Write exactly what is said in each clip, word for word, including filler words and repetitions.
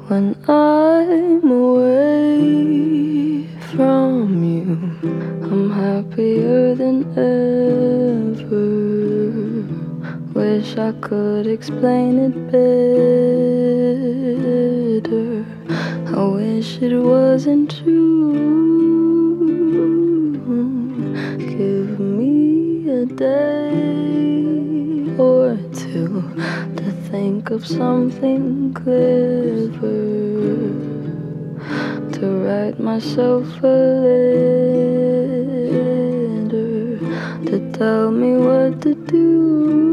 when I'm away from you. I'm happier than ever. Wish I could explain it better. I wish it wasn't true. Give me a day or two to think of something clever, to write myself a letter, to tell me what to do.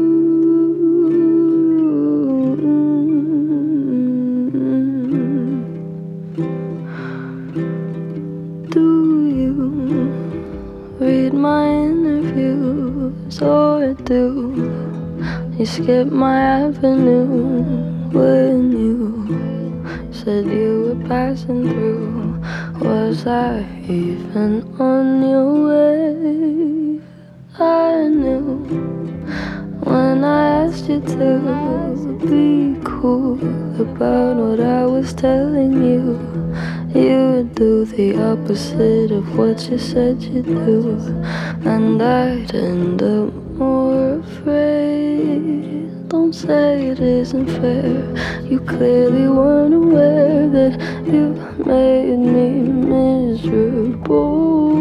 Do you read my interviews, or do you skip my avenue when you said you were passing through? Was I even on your way? I knew when I asked you to be cool about what I was telling you, you would do the opposite of what you said you'd do, and I'd end up more afraid. Don't say it isn't fair. You clearly weren't aware that you made me miserable.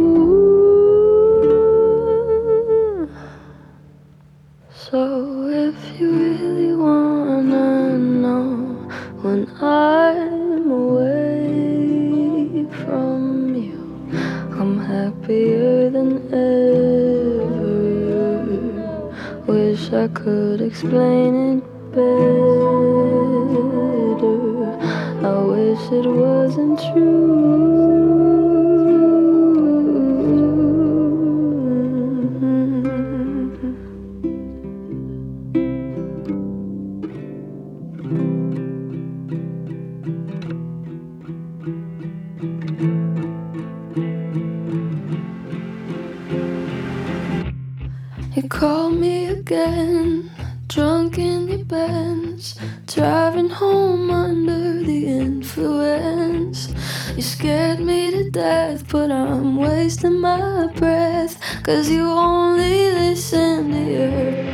So if you really wanna know when I'm away from you, I'm happier than ever. Wish I could explain it better. I wish it wasn't true. You called me again, drunk in your Benz, driving home under the influence. You scared me to death, but I'm wasting my breath, 'cause you only listen to your